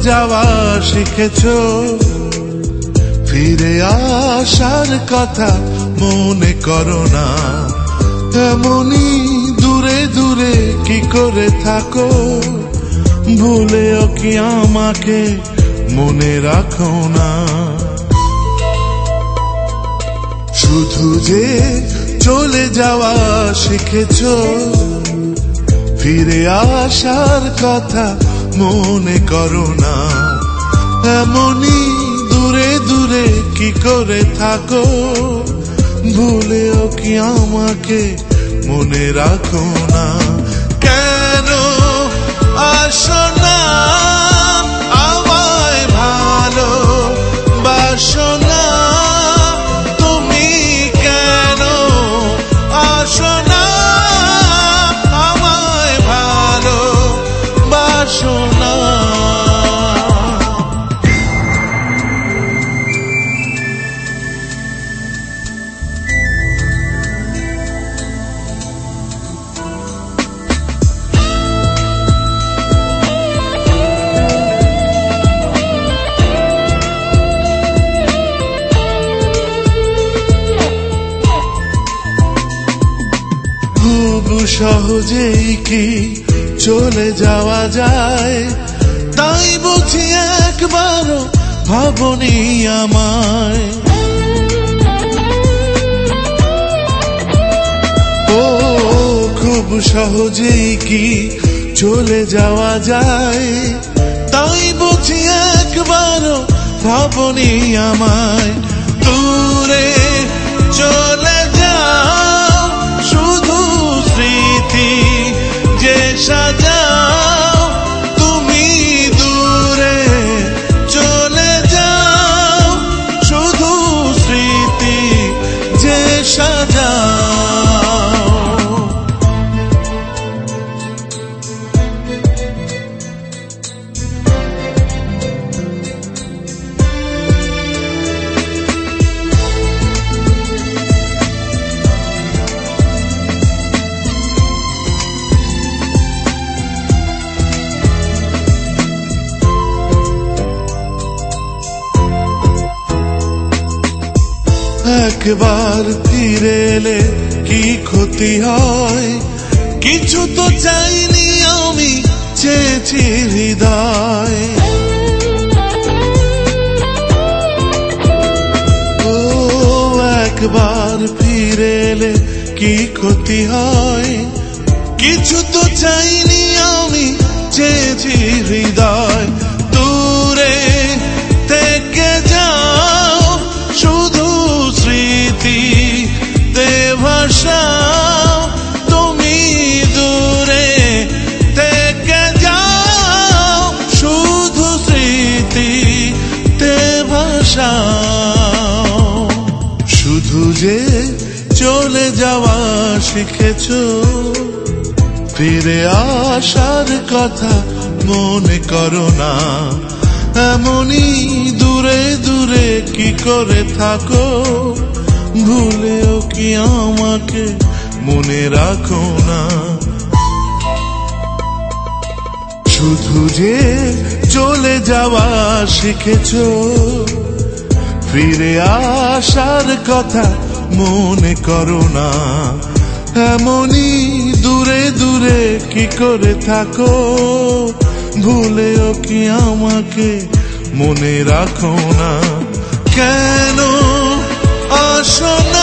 যাওয়া শিখেছো, ফিরে আসার কথা মনে করো না। এমনই দূরে দূরে কি করে থাকো, ভুলেও কি আমাকে মনে রাখো না। শুধু যে চলে যাওয়া শিখেছো, ফিরে আসার কথা মনে করো না। এমনই দূরে দূরে কি করে থাকো, ভুলেও কি আমাকে মনে রাখো না। কেন আসো না আমায় ভালো বাসো না, তুমি কেন আসো না আমায় ভালো বাসো না। সহজেই কি চলে যাওয়া যায়, তাই বুঝি একবারও ভাবনি আমায়। ও খুব সহজেই কি চলে যাওয়া যায়, তাই বুঝি একবারও ভাবনি আমায়। দূরে চলে যাও শুধু স্মৃতি যে সাজাও, তুমি দূরে চলে যাও শুধু স্মৃতি যে সাজাও। একবার ফিরে এলে কি ক্ষতি হয়, কিছু তো চাইনি আমি, চেয়েছি হৃদয়। ও একবার ফিরে এলে কি ক্ষতি হয়, কিছু তো চাইনি আমি, চেয়েছি হৃদয়। দূরে থেকে যাও শুধু স্মৃতি তে ভাসাও, তুমি দূরে থেকে যাও শুধু স্মৃতি তে ভাসাও। শুধু যে চলে যাওয়া শিখেছো, ফিরে আসার কথা মনে করো না। এমনই দূরে দূরে কি করে থাকো, ভুলেও কি আমাকে মনে রাখো না। শুধু যে চলে যাওয়া শিখেছো, ফিরে আসার কথা মনে করো না। এমনই দূরে দূরে কি করে থাকো, ভুলেও কি আমাকে মনে রাখো না। কেন আসো না